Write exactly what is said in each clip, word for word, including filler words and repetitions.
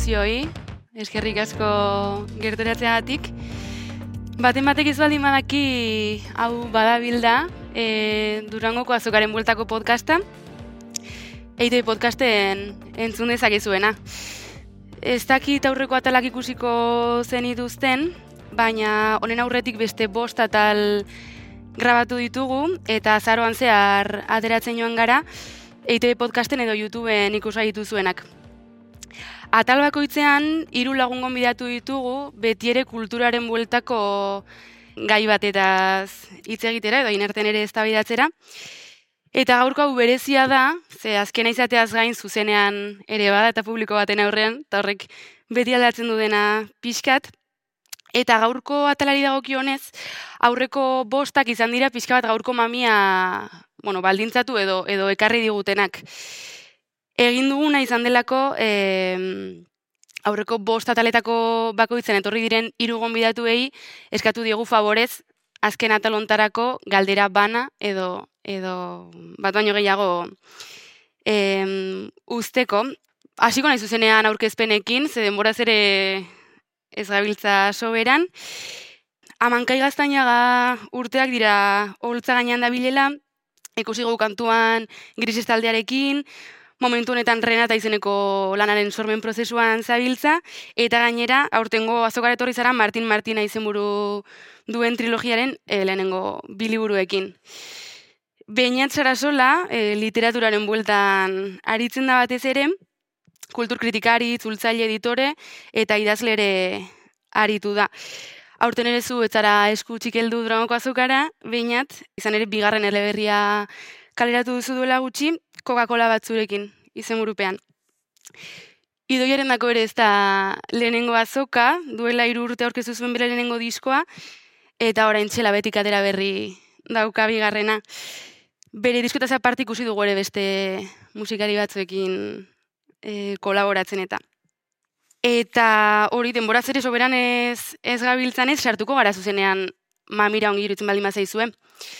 guztioi, eskerrik asko gerturatzeagatik. Baten batek ez baldin badaki hau badabilda, e, Durangoko Azokaren bueltako podcasta, E I T B podcasten entzun dezakezuena. Ez dakit aurreko atalak ikusiko zenituzten, baina honen aurretik beste bost atal grabatu ditugu, eta azaroan zehar ateratzen joan gara, E I T B podcasten edo YouTubeen ikusa dituzuenak. Atal bakoitzean hiru lagun gonbidatu ditugu, beti ere kulturaren bueltako gai batetaz hitz egitera edo inerten ere eztabaidatzera. Eta gaurko hau berezia da, ze azkena izateaz gain zuzenean ere bada eta publiko baten aurrean, eta horrek beti aldatzen du dena pixkat. Eta gaurko atalari dagokionez, aurreko bostak izan dira pixka bat gaurko mamia, bueno, baldintzatu edo edo ekarri digutenak. Egin duguna izan delako, e, aurreko bost ataletako bakoitzen etorri diren hiru gonbidatuei eskatu diegu favorez azken atalontarako galdera bana edo edo bat baino gehiago e, usteko. Hasiko nahi zuzenean aurkezpenekin, ze denboraz ere ez gabiltza soberan. Amankai Gaztainaga urteak dira oholtza gainean dabilela, ikusi dugu kantuan Grises taldearekin, momentu honetan Renata izeneko lanaren sormen prozesuan zabiltza, eta gainera, aurtengo azokara etorri zara Martin Martina izenburu duen trilogiaren e, lehenengo biliburuekin. Beñat Sarasola, e, literaturaren bueltan aritzen da batez ere, kulturkritikari, itzultzaile, editore, eta idazle ere aritu da. Aurten ere zu ez zara esku txikeldu Durangoko Azokara, Beñat, izan ere bigarren eleberria kaleratu duzu duela gutxi, Coca-Cola batzurekin izenburupean. Idoiaren dako ere ez da lehenengo azoka, duela hiru urte aurkeztu zuen bere lehenengo diskoa, eta orain txela betik atera berri dauka bigarrena. Bere diskotaz aparte ikusi dugu ere beste musikari batzuekin e, kolaboratzen eta. Eta hori denboraz ere soberan ez, ez gabiltzan ez, sartuko gara zuzenean mamira ongi irutzen baldin bazaizue.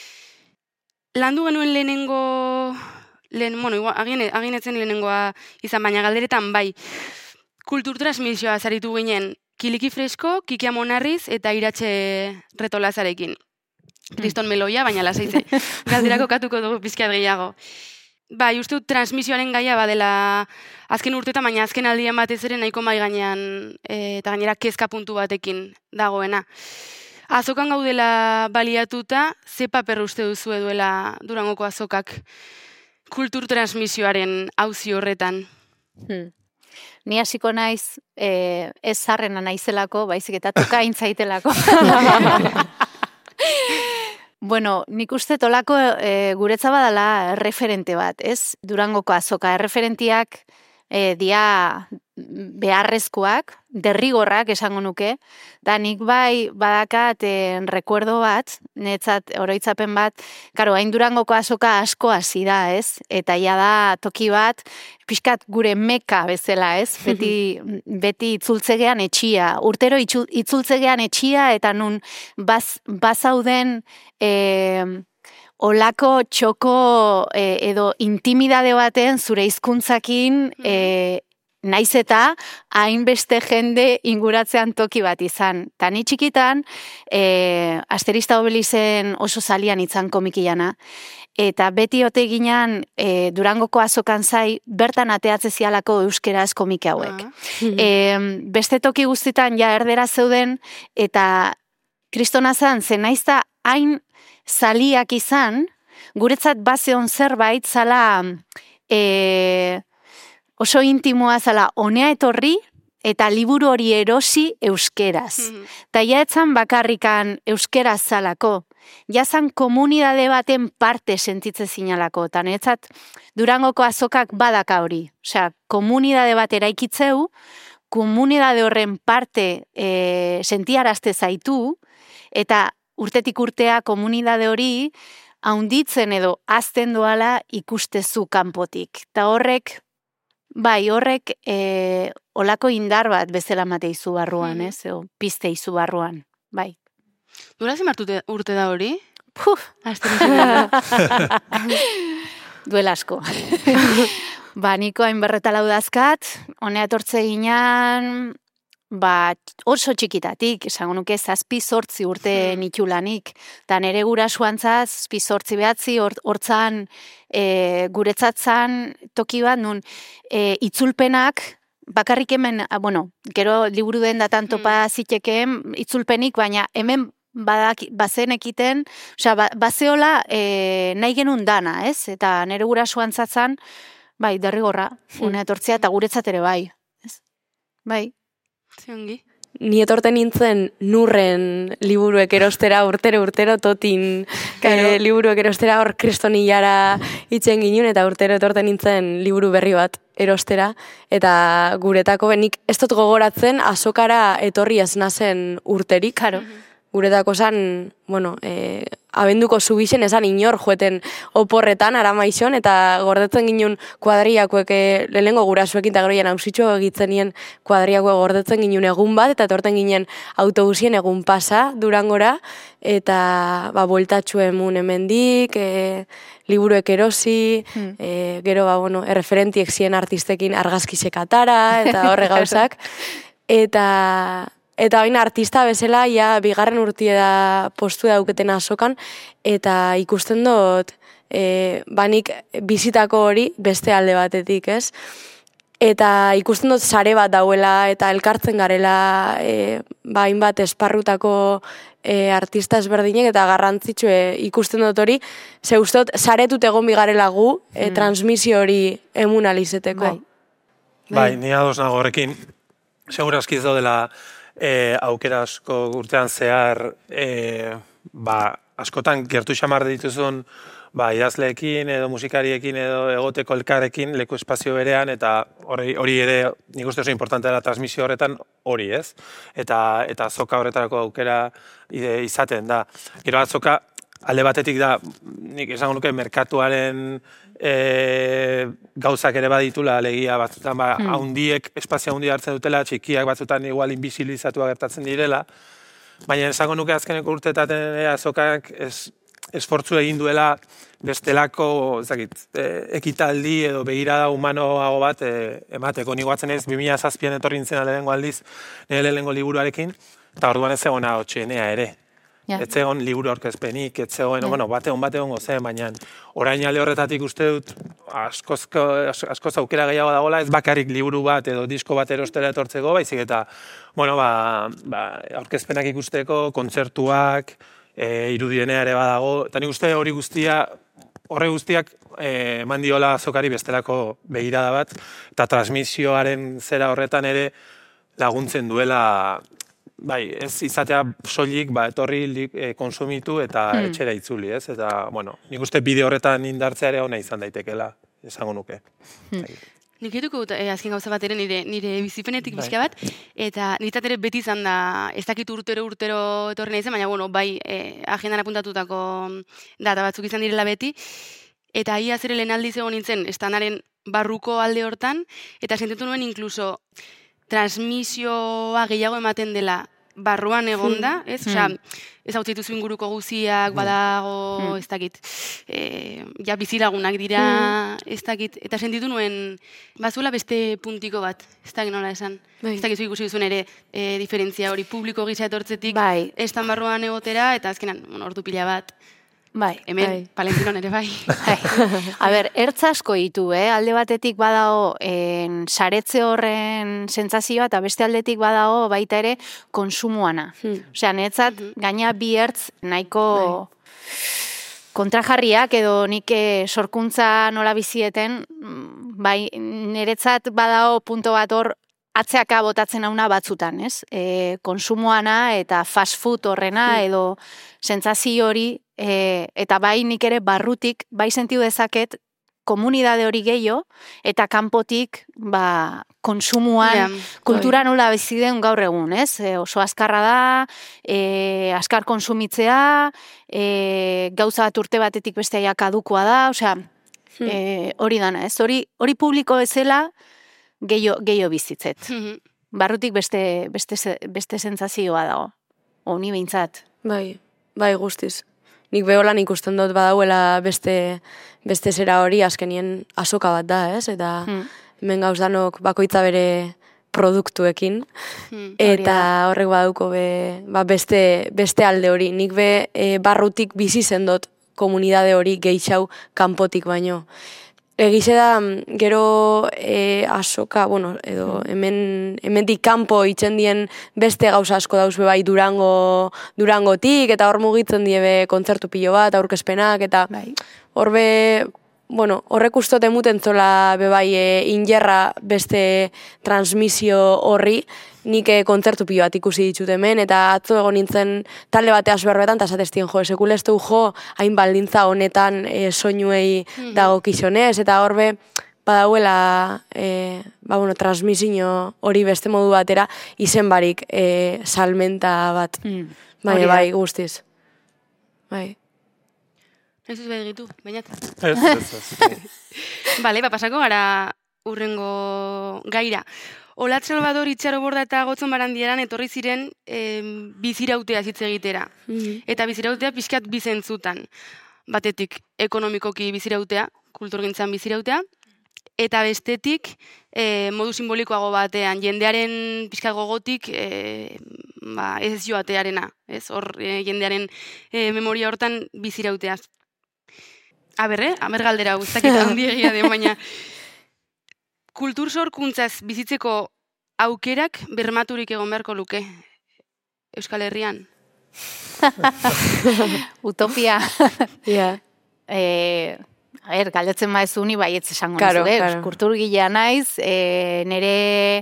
Landu genuen lehenengo, lehen, bueno, agin, aginetzen lehenengoa izan, baina galderetan bai, kulturtransmisioa zaritu ginen Kiliki Fresko, Kiki Amonarriz eta Iratxe Retolazarekin. Kriston Meloia, baina lasaitze. Galderako katuko dugu pizkat gehiago. Bai, uste dut transmisioaren gaia badela azken urteetan, baina azken aldian batez ere nahiko mai gainean e, eta gainera kezka puntu batekin dagoena. Azokan gaudela baliatuta, ze paper uste duzu duela Durangoko azokak kultur transmisioaren auzi horretan? Hmm. Ni hasiko naiz, eh, ez zarrena naizelako, baizik eta toka intzaitelako. Bueno, nik uste tolako e, guretza badala referente bat, ez? Durangoko azoka, referentiak e, dia beharrezkoak, derrigorrak esango nuke, da nik bai badakat e, rekuerdo bat, netzat oroitzapen bat, karo, hain Durangoko azoka asko hasi da, ez? Eta ja da toki bat, pixkat gure meka bezala, ez? Beti, beti itzultzegean etxia, urtero itzu, itzultzegean etxia, eta nun baz, bazauden e, olako txoko e, edo intimidade baten zure hizkuntzakin e, naiz eta hainbeste jende inguratzean toki bat izan. Ta ni txikitan, e, Asterista Obelizen oso zalian itzan komikilana, eta beti ote ginean e, Durangoko azokan zai, bertan ateatze zialako euskeraz komike hauek. Uh-huh. E, beste toki guztitan ja erdera zeuden, eta kristona zan, zen naizta hain zaliak izan, guretzat bazeon zerbait zala e, oso intimoa zala honea etorri eta liburu hori erosi euskeraz. Mm-hmm. Ta ja etzan bakarrikan euskeraz zalako, jazan komunidade baten parte sentitze zinalako, eta niretzat Durangoko azokak badaka hori. Osea, komunidade bat eraikitzeu, komunidade horren parte e, sentiarazte zaitu, eta urtetik urtea komunidade hori haunditzen edo azten doala ikustezu kanpotik. Ta horrek, bai, horrek e, olako indar bat bezala mate izu barruan, ez? O, pizte izu barruan, bai. Dura zenbat urte da hori? Puf! Duela asko. Ba, niko hain berretalau dazkat, honea etortze ginean, ba, oso txikitatik, esango nuke zazpi zortzi urte Hmm. nitulanik, eta nere gurasuantzat zazpi zortzi behatzi, hortzan e, guretzatzan toki bat, nun e, itzulpenak, bakarrik hemen, ah, bueno, gero liburu den datan topa zitekeen itzulpenik, baina hemen badak, bazen ekiten, osea, ba, bazeola e, nahi genuen dana, ez? Eta nere gurasuan zatzan, bai, derrigorra, unea etortzea, eta guretzat ere bai, ez? Bai. Ziongi. Ni etorten nintzen nurren liburuek erostera urtero urtero totin Claro. e, liburuek erostera hor kristonilara itzen ginen eta urtero etorten nintzen liburu berri bat erostera eta guretako benik ez dut gogoratzen azokara etorri ez nazen urterik. Claro. Guretako zan, bueno, e, abenduko zubixen esan inor joeten oporretan aramaixon eta gordetzen ginen kuadriakoek e, lehenengo gurasuekin eta gero jen hausitxo egitzen nien kuadriakoek gordetzen ginen egun bat eta etorten ginen autobusien egun pasa Durangora eta ba, bueltatxu emun hemendik, e, liburuek erosi, Hmm. e, gero ba, bueno, erreferentiek zien artistekin argazkisek atara eta horre gauzak. Eta... Eta baina artista bezala, ja, bigarren urtie da postu dauketen azokan, eta ikusten dut, e, banik bizitako hori beste alde batetik, ez? Eta ikusten dut sare bat dauela, eta elkartzen garela, e, ba, hainbat esparrutako e, artista ezberdinek, eta garrantzitsu e, ikusten dut hori, ze uste dut, saretut egon bigarela gu, e, transmisio hori emun alizeteko. Bai. Bai, ni ados nago horrekin, segurazki ez daudela, E, aukera asko urtean zehar e, ba, askotan gertu xamar dituzun ba, idazleekin edo musikariekin edo egoteko elkarrekin leku espazio berean eta hori, hori ere nik uste oso importante dela transmisio horretan hori ez eta, eta azoka horretarako aukera ide, izaten da. Gero azoka alde batetik da nik esango nuke merkatuaren E, gauzak ere baditula, alegia batzutan, ba, hmm. haundiek espazio haundi hartzen dutela, txikiak batzutan igual invisibilizatua gertatzen direla, baina esango nuke azkeneko urtetaten azokak es, esfortzu egin duela bestelako ezakit, e, ekitaldi edo begirada humanoago bat e, emateko. Ni goatzen ez, bi mila zazpian etorri nintzen lehenengo aldiz, nire lehenengo liburuarekin, eta orduan ez egona hotxenea ere. Ja. Ez egon liburu aurkezpenik, ez egon, ja. bueno, bate hon bate hongo zen, baina orain alde horretatik uste dut askoz, askoz aukera gehiago dagoela, ez bakarrik liburu bat edo disko bat erostera etortzeko, baizik eta, bueno, ba, ba, aurkezpenak ikusteko, kontzertuak, e, irudienea ere badago, eta nik uste hori guztia, horre guztiak e, mandiola azokari bestelako begirada bat, eta transmisioaren zera horretan ere laguntzen duela. Bai, ez izatea soilik, ba, etorri e, konsumitu eta hmm. etxera itzuli, ez? Eta, bueno, nik uste bide horretan indartzea ere ona izan daitekela, esango nuke. Hmm. Nik dituko eh, azken gauza bat ere nire, nire bizipenetik bai. Bizka bat, eta niretzat ere beti izan da, ez dakit urtero urtero etorri nahi zen, baina, bueno, bai, eh, agendan apuntatutako data batzuk izan direla beti, eta ia zere lehen aldiz egon nintzen, estanaren barruko alde hortan, eta sentitu nuen inkluso, transmisioa gehiago ematen dela barruan egonda, ez? Osea, ez hau zituzu inguruko guziak, badago, ez dakit, e, ja bizilagunak dira, ez dakit, eta sentitu nuen, bazuela beste puntiko bat, ez dakit nola esan. Bai. Ez dakit zu ikusi duzun ere, e, diferentzia hori publiko gisa etortzetik, bai. Estan barruan egotera, eta azkenan, bueno, ordu pila bat. Bai, hemen, bai. Palentinon ere bai. bai. A ber, ertz asko ditu, eh? Alde batetik badago en, saretze horren sentsazioa eta beste aldetik badago baita ere konsumoana. Hmm. Osea, netzat, hmm. gaina bi ertz nahiko bai. kontrajarriak edo nik sorkuntza nola bizieten, bai, niretzat badago punto bat hor atzeaka botatzen hauna batzutan, ez? E, konsumoana eta fast food horrena hmm. edo sentsazio hori, E, eta bai nik ere barrutik, bai sentiu dezaket komunidade hori gehiago, eta kanpotik ba, konsumuan, yeah, kultura nola biziden gaur egun, ez? E, oso azkarra da, e, azkar konsumitzea, e, gauza bat urte batetik bestea kadukoa da, osea, hmm. e, hori dana, ez? Hori, hori publiko bezala gehiago bizitzet. Hmm. Barrutik beste, beste, beste sentsazioa dago, honi behintzat. Bai, bai guztiz. nik beholan ikusten dut badauela beste, beste zera hori azkenien azoka bat da, ez? Eta hmm. hemen gauz danok bakoitza bere produktuekin, hmm, eta horrek baduko be, ba beste, beste alde hori. Nik be e, barrutik bizi zendot komunidade hori gehiago kanpotik baino. Egize da, gero e, asoka, bueno, edo hemen, hemendik kanpo itzen dien beste gauza asko dauz be bai Durango, Durangotik, eta hor mugitzen die be kontzertu pilo bat, aurkezpenak, eta hor be, bueno, horrek ustot emuten zola bebai e, injerra beste transmisio horri, nik e, kontzertu pilo bat ikusi ditut hemen, eta atzo egon nintzen talde bateaz berbetan, eta esatestien jo, sekuleztu jo, hain baldintza honetan e, soinuei mm-hmm. dago kizonez, eta horbe, badauela, e, ba, bueno, transmisio hori beste modu batera, izen barik e, salmenta bat, mm. bai, bai, guztiz. Bai. Ez ez behar gitu, bainat. Ez, ez, ez. Bale, ba, pasako gara urrengo gaira. Olat Salvador Itxaro Borda eta Gotzon Barandieran etorri ziren eh, bizirautea hitz egitera. Mm-hmm. Eta bizirautea pixkat bizentzutan. Batetik ekonomikoki bizirautea, kulturgintzan bizirautea, eta bestetik eh, modu simbolikoago batean, jendearen pixkat gogotik eh, ba, ez joatearena. Ez? Hor eh, jendearen eh, memoria hortan bizirauteaz. Aberre, amer galdera guztakit handiegia de, baina kultur sorkuntzaz bizitzeko aukerak bermaturik egon beharko luke Euskal Herrian? Utopia. Yeah. E, a ber, galdetzen maezu ni baietz esango claro, nizu, claro. Kulturgilea naiz, e, nere,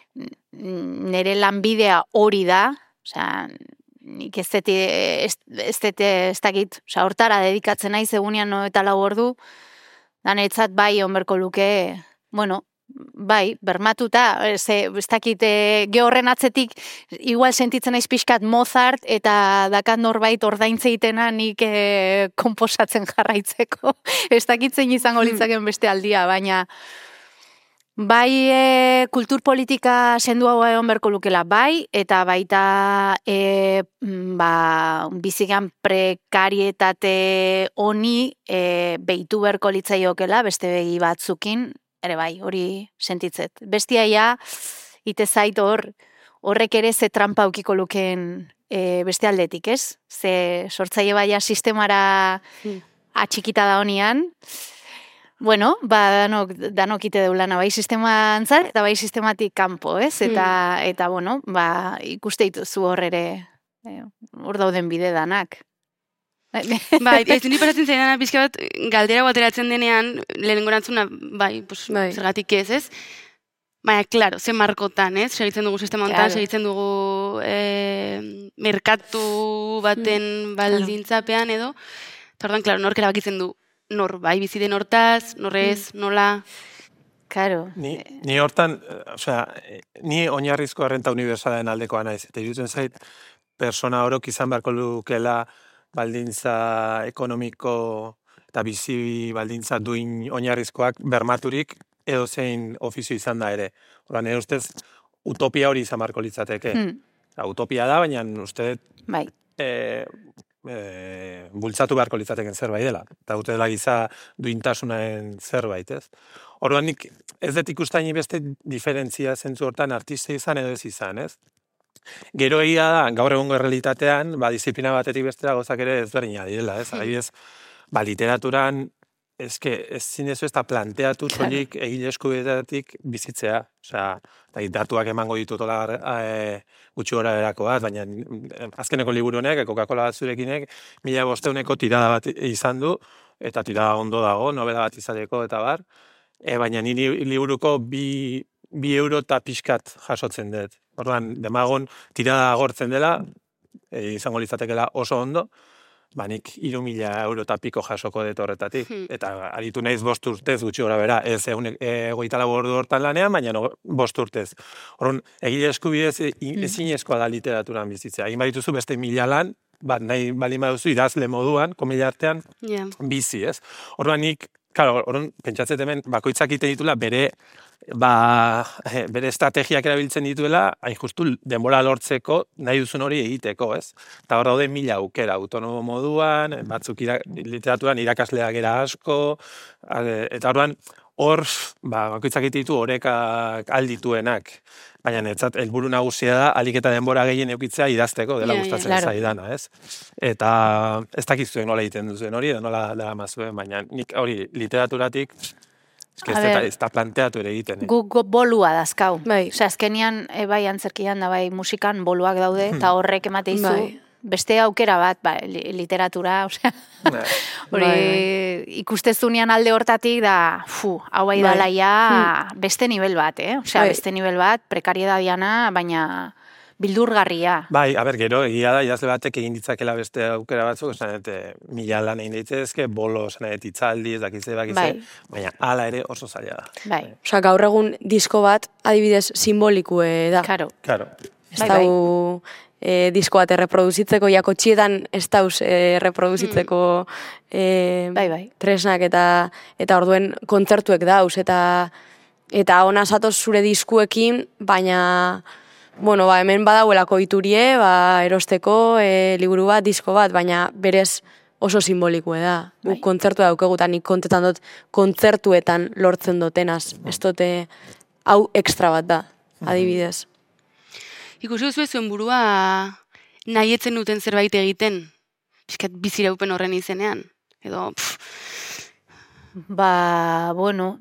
nere lanbidea hori da, osea, nik ez deti, ez, ez deti, ez dakit, osea, hortara dedikatzen naiz egunean no eta lau ordu, da niretzat bai onberko luke, bueno, bai, bermatuta, ze, ez dakit, e, gehorren atzetik, igual sentitzen naiz pixkat Mozart, eta dakat norbait ordaintzeitena nik e, komposatzen jarraitzeko, ez dakit zein izango litzaken beste aldia, baina bai e, kulturpolitika sendu hau egon berko lukela bai, eta baita e, ba, bizigan prekarietate honi e, behitu berko litzaiokela beste begi batzukin, ere bai, hori sentitzet. Bestiaia, ite zait hor, horrek ere ze trampa aukiko lukeen e, beste aldetik, ez? Ze sortzaile baia sistemara atxikita da honian, bueno, ba, danok, danok ite deulana, bai sistema antzat, eta bai sistematik kanpo, ez? Eta, hmm. eta bueno, ba, ikuste dituzu hor ere, hor dauden bide danak. Bai, ez ni pasatzen zainana pixka bat, galdera bateratzen denean, lehenengo erantzuna, bai, pues, bai. Zergatik ez, ez? Baina, klaro, ze markotan, ez? Segitzen dugu sistema honetan, claro. Segitzen dugu e, merkatu baten hmm. baldintzapean edo, eta orduan, klaro, nork erabakitzen du, nor, bai, biziden hortaz, norrez, mm. nola... Claro. Ni, ni hortan, osea, ni oinarrizko errenta unibertsalen aldekoa naiz, eta irutzen zait, persona orok izan beharko lukela baldintza ekonomiko eta bizi baldintza duin oinarrizkoak bermaturik edo zein ofizio izan da ere. Horban, nire ustez, utopia hori izan beharko litzateke. Mm. Eta, utopia da, baina uste... Bai. E, E, bultzatu beharko litzateken zerbait dela. Eta dute dela giza duintasunaen zerbait, ez? Orduan nik ez dut ikustaini beste diferentzia zentzu hortan artista izan edo ez izan, ez? Gero egia da, gaur egungo errealitatean, ba, disiplina batetik bestera gozak ere ezberdina direla, ez? Adibidez, ba, literaturan eske ez zinezu ez da planteatu soilik egile eskubideetatik bizitzea. Osea, datuak emango ditutola e, gutxi gora berako bat, baina azkeneko liburu honek, Coca-Cola bat zurekinek, mila bosteuneko tirada bat izan du, eta tirada ondo dago, novela bat izateko eta bar, e, baina niri liburuko bi, bi euro eta pixkat jasotzen dut. Orduan, demagon tirada agortzen dela, e, izango litzatekela oso ondo, ba, nik hiru mila euro eta piko jasoko dut horretatik. Hmm. Eta aritu naiz bost urtez gutxi gora bera, ez egoita lau ordu hortan lanean, baina no, bost urtez. Horren, egile eskubidez ezinezkoa da literaturan bizitzea. Egin badituzu beste mila lan, bat nahi bali baduzu idazle moduan, komila artean, yeah. bizi, ez? Horren, nik Claro, orduan, pentsatzet hemen, bakoitzak egiten ditula bere, ba, bere estrategiak erabiltzen dituela, hain justu denbora lortzeko nahi duzun hori egiteko, ez? Eta hor daude mila aukera, autonomo moduan, batzuk ira, literaturan irakasleak era asko, eta orduan, hor, ba, bakoitzak egiten ditu horekak aldituenak. Baina netzat, helburu nagusia da, alik eta denbora gehien eukitzea idazteko, dela Ja, gustatzen ja, claro. zaidana, ez? Eta ez dakizuen nola egiten duzuen hori, edo nola dela mazuen, baina nik hori literaturatik, eske ez A da- ber, ez da planteatu ere egiten. Eh? Gu go- bolua dazkau. Bai. Osea, azkenian, e, bai, antzerkian da, bai, musikan boluak daude, eta horrek emate izu, Bai. beste aukera bat, ba, li- literatura, osea, Bai. hori Bai, ikustezunean alde hortatik da, fu, hau bai dala Bai. ja beste nivel bat, eh? Osea, Bai. beste nivel bat, prekariedadiana, baina bildurgarria. Bai, a ber, gero, egia da, idazle batek egin ditzakela beste aukera batzuk, esan dut, mila lan egin ditzezke, bolo, esan dut, itzaldi, ez dakitze, bakize, Bai. baina hala ere oso zaila da. Bai, Osea, gaur egun disko bat, adibidez, simbolikue da. karo. Claro. Ez Bai, dau e, disko bat erreproduzitzeko, jako txietan ez dauz e, erreproduzitzeko e, Bai, bai. tresnak eta eta orduen kontzertuek dauz, eta eta ona zatoz zure diskuekin, baina bueno, ba, hemen badauelako iturie, ba, erosteko e, liburu bat, disko bat, baina berez oso simbolikue da. Bai. Guk kontzertua daukegutan, nik kontetan dut kontzertuetan lortzen dutenaz. Ez dute hau ekstra bat da, adibidez. Ikusi duzu zuen burua nahietzen duten zerbait egiten, pixkat biziraupen horren izenean. Edo, pff, Ba, bueno,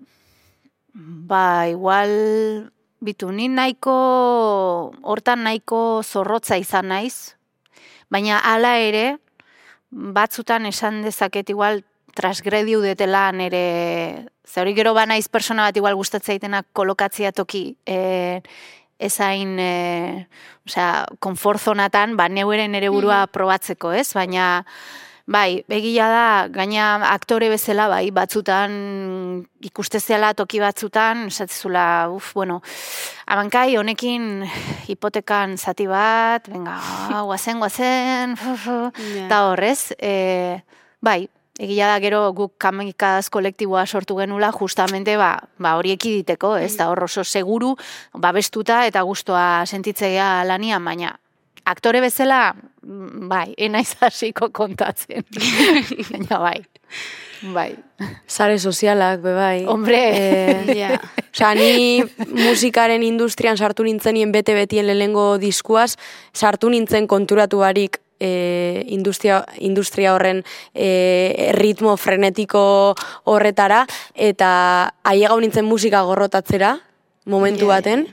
ba, igual, bitu, ni nahiko, hortan nahiko zorrotza izan naiz, baina hala ere, batzutan esan dezaket igual transgrediu detela nere, ze hori gero ba naiz persona bat igual gustatzaitenak kolokatzea toki, e, ezain, e, osea, konfortzonatan, ba, neuren ere burua probatzeko, ez? Baina, bai, egia da, gaina aktore bezala, bai, batzutan ikustezeala toki batzutan, esatzezula, uf, bueno, abankai, honekin hipotekan zati bat, venga, guazen, guazen, Ja. eta horrez, e, bai, egia da gero guk kamikadaz kolektiboa sortu genula justamente ba, ba hori ekiditeko, ez da hor oso seguru, babestuta eta gustoa sentitzea lanian, baina aktore bezala, mm, bai, enaiz hasiko kontatzen. Baina bai, bai. Sare sozialak, be bai. Hombre, Eh, ja. Osea, ni musikaren industrian sartu nintzenien bete-betien lehenengo diskuaz, sartu nintzen konturatu barik e, industria, industria horren e, ritmo frenetiko horretara, eta ailegau nintzen musika gorrotatzera, momentu Ja, ja, baten,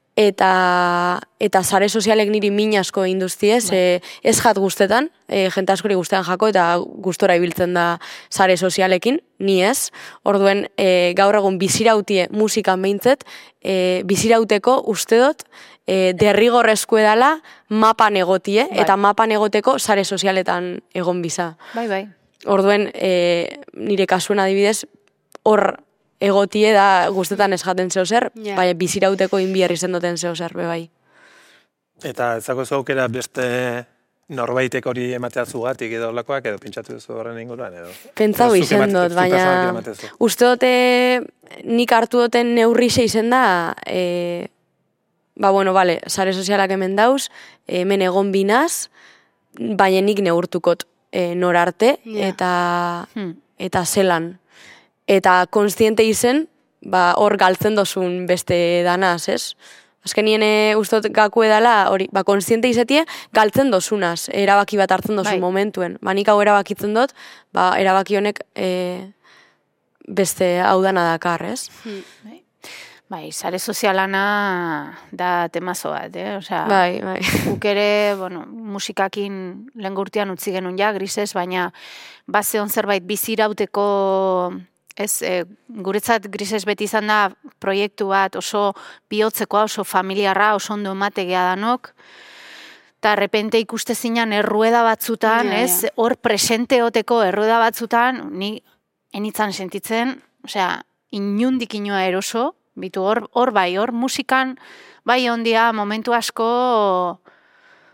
eta eta sare sozialek niri min asko induztiez, e, ez jat guztetan, e, jente askori guztetan jako, eta gustora ibiltzen da sare sozialekin, ni ez. Orduen, e, gaur egun bizirautie musikan behintzet, e, bizirauteko uste dut, e, derrigorrezko edala mapan egotie, Bai. eta mapan egoteko sare sozialetan egon biza. bai, bai. Orduen, e, nire kasuen adibidez, hor egotie da guztetan ez jaten zeo zer, Ja. baina bizirauteko inbiarri zendoten zeo zer, be bai. Eta ez dago zu aukera beste norbaitek hori ematea zugatik edo lakoak, edo pentsatu duzu horren inguruan, edo? Pentsau Edo zuk izen emat- dut, zuk personalki baina ematezu. uste dute nik hartu duten neurrixe izen da, e, ba bueno, bale, sare sozialak hemen dauz, hemen egon binaz, baina nik neurtukot e, nor arte, Ja. eta, Hmm. eta zelan. Eta konstiente izen, ba, hor galtzen dozun beste danaz, ez? Azkenien e, ustot gaku edala, hori, ba, konstiente izetie, galtzen dozunaz, erabaki bat hartzen dozun Bai. momentuen. Ba, nik hau erabakitzen dut, ba, erabaki honek e, beste hau dana dakar, ez? Bai. Bai, sare sozialana da temazo bat, eh? Osea, Bai, bai. guk ere, bueno, musikakin lehen urtean utzi genuen ja, grises, baina base on zerbait bizirauteko, ez, e, guretzat grises beti izan da proiektu bat oso bihotzekoa, oso familiarra, oso ondo emategea danok, eta repente ikuste zinan errueda batzutan, Ja, ez, ja. hor presente oteko errueda batzutan, ni enitzan sentitzen, osea, inundik inoa eroso, bitu hor, hor bai, hor musikan, bai ondia momentu asko,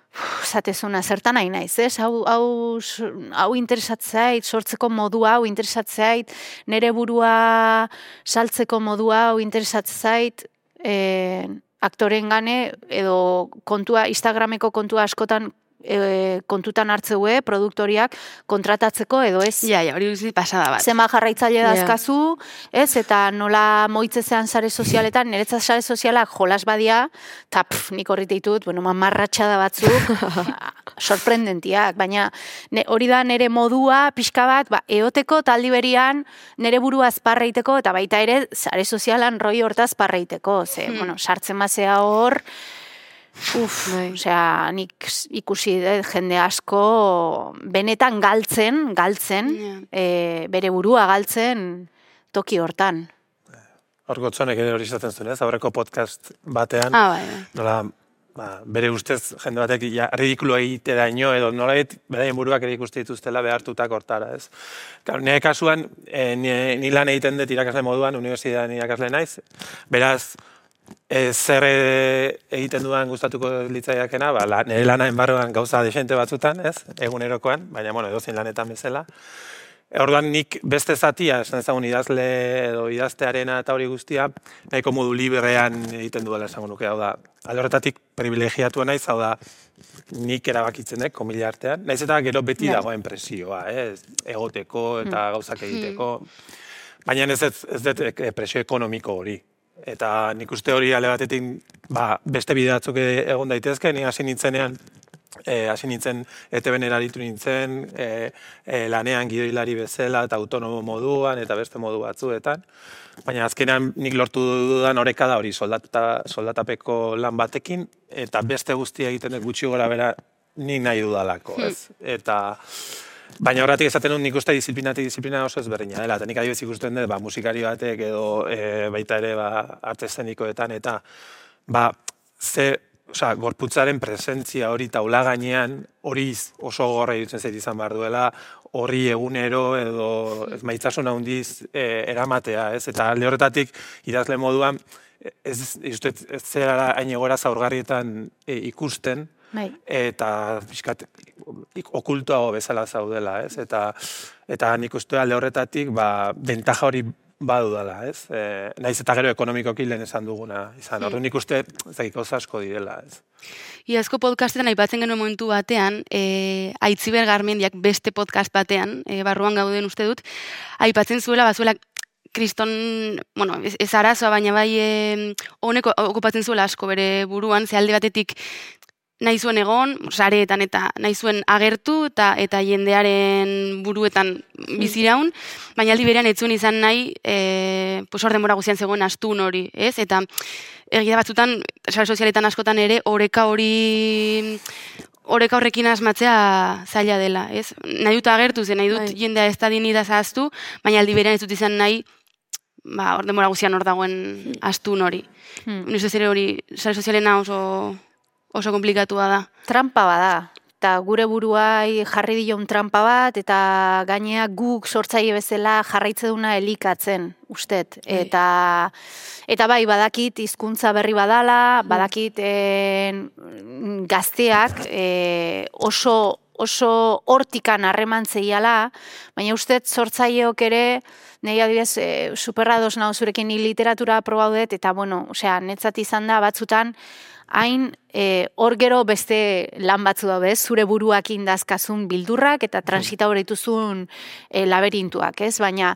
zatezuna, zertan nahi naiz, ez? Hau, hau, hau interesatzeit, sortzeko modua, hau interesatzeit, nere burua saltzeko modua, hau interesatzeit, e, aktoren gane, edo kontua, Instagrameko kontua askotan e, kontutan hartzeue, produktoriak kontratatzeko, edo ez? Ja, ja, hori guzi pasada bat. Zema jarraitzaile dazkazu, ez? Eta nola moitzezean sare sozialetan, niretzat sare sozialak jolas badia, eta pff, nik horrit ditut, bueno, mamarratxada batzuk, sorprendentiak, baina ne, hori da nere modua, pixka bat, ba, eoteko taldi berian, nere burua azparreiteko, eta baita ere, sare sozialan roi hortaz parreiteko, ze, hmm. bueno, sartzen bazea hor, uf, osea, nik ikusi dut jende asko benetan galtzen, galtzen, yeah. e, bere burua galtzen toki hortan. Hor gotzonek ere hori izaten zuen, ez? Aurreko podcast batean, ah, bai, bai. nola, ba, bere ustez jende batek ja, ridikulo egite daño, edo nola beraien buruak ere ikuste dituztela behartutak hortara, ez? Nire kasuan, e, ni lan egiten dut irakasle moduan, unibertsitatean irakasle naiz, beraz, E, zer egiten dudan gustatuko litzaiakena, ba, la, nire lana enbarroan gauza desente batzutan, ez, egunerokoan, baina, bueno, edozein lanetan bezala. E, orduan nik beste zatia, esan ezagun idazle edo idaztearena eta hori guztia, nahiko modu librean egiten duela esango nuke, hau da, alde horretatik privilegiatua naiz, hau da, nik erabakitzen dek, komila artean, naiz eta gero beti yeah. dagoen presioa, eh, egoteko eta gauzak egiteko, baina ez ez dut presio ekonomiko hori. Eta nik uste hori ale batetik ba, beste bide batzuk egon daitezke, ni hasi nintzenean, e, hasi nintzen E T B-en eraritu nintzen, e, e, lanean gidoilari bezala eta autonomo moduan eta beste modu batzuetan. Baina azkenean nik lortu dudan oreka da hori soldata, soldatapeko lan batekin, eta beste guztia egiten dut gutxi gora bera nik nahi dudalako, ez? Eta... Baina horretik esaten dut nik uste disiplinatik disiplina oso ezberdina dela, eta nik adibidez ikusten dut, ba, musikari batek edo e, baita ere ba, arte eszenikoetan, eta ba, ze, osea, gorputzaren presentzia hori taula gainean, hori oso gorra irutzen zait izan behar duela, horri egunero edo ez maitasun handiz e, eramatea, ez? Eta alde horretatik idazle moduan, ez, ez, ez zera hain egora zaurgarrietan e, ikusten, Bai. Eta fiskat, okultuago bezala zaudela, ez? Eta, eta nik uste alde horretatik, ba, bentaja hori badudala, ez? E, naiz eta gero ekonomikoki lehen esan duguna izan. Ordu nik uste, zaiko asko direla, ez? Iazko podcastetan aipatzen genuen momentu batean, e, Aitziber Garmendiak beste podcast batean, e, barruan gauden uste dut, aipatzen zuela, bazuela, kriston, bueno, ez, ez arazoa, baina bai e, honeko okupatzen zuela asko bere buruan, ze alde batetik, nahi zuen egon, sareetan eta nahi zuen agertu eta eta jendearen buruetan biziraun, baina aldi berean ez zuen izan nahi, e, pues hor denbora guztian zegoen astun hori, ez? Eta egia batzutan, sare sozialetan askotan ere, oreka hori, oreka horrekin asmatzea zaila dela, ez? Nahi dut agertu, ze nahi dut Ai. jendea ez da dinidaz ahaztu, baina aldi berean ez dut izan nahi, ba, hor denbora guztian hor dagoen astun hori. Hmm. Nuz ez ere hori, sare sozialena oso... oso komplikatua da. Trampa bada. Eta gure buruai jarri dion trampa bat, eta gainea guk sortzaile bezala jarraitze duna elikatzen, ustet. Eta, eta bai, badakit hizkuntza berri badala, badakit e, gazteak e, oso, oso hortikan harreman zeiala, baina ustet sortzaileok ere, nahi adibidez, e, superrados nago zurekin ni literatura aprobaudet, eta bueno, osea, netzat izan da batzutan, hain hor e, gero beste lan batzu da bez, zure buruak indazkazun bildurrak eta transita horretuzun e, laberintuak, ez? Baina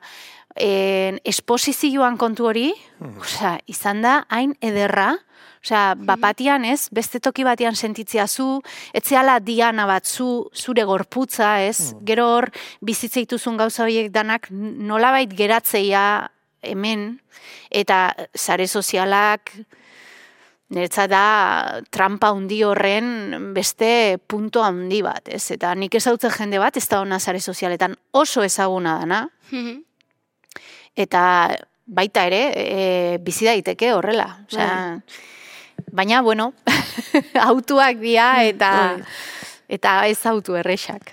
e, esposizioan kontu hori, osea, izan da hain ederra, osea, bapatian ez, beste toki batean sentitzea zu, etzeala diana bat zu, zure gorputza, ez? Gero hor bizitzeituzun gauza horiek danak nolabait geratzeia hemen, eta sare sozialak, niretzat da trampa handi horren beste punto handi bat, ez? Eta nik ezautzen jende bat, ez da hona sare sozialetan oso ezaguna dana, eta baita ere, e, bizi daiteke horrela. Osea, baina, bueno, autuak dira eta, eta ez autu errexak.